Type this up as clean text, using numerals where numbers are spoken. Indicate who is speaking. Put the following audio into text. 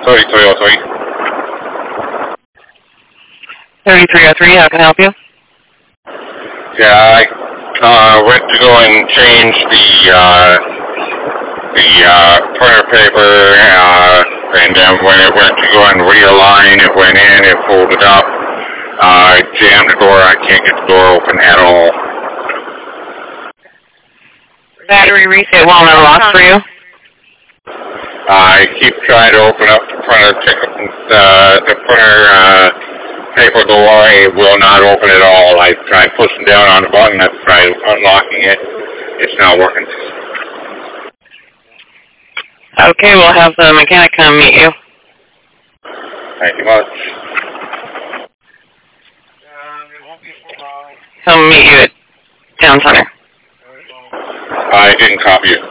Speaker 1: 3303.
Speaker 2: 3303, how can I help you?
Speaker 1: Yeah, I went to go and change the printer paper, and then when it went to go and realign, it went in, it folded up. I jammed the door, I can't get the door open at all.
Speaker 2: Battery reset won't unlock for you?
Speaker 1: I keep trying to open up the printer paper door. It will not open at all. I tried pushing down on the button. I've tried unlocking it. It's not working.
Speaker 2: Okay, we'll have the mechanic come meet you.
Speaker 1: Thank you much.
Speaker 2: Come meet you at Town Center.
Speaker 1: I didn't copy it.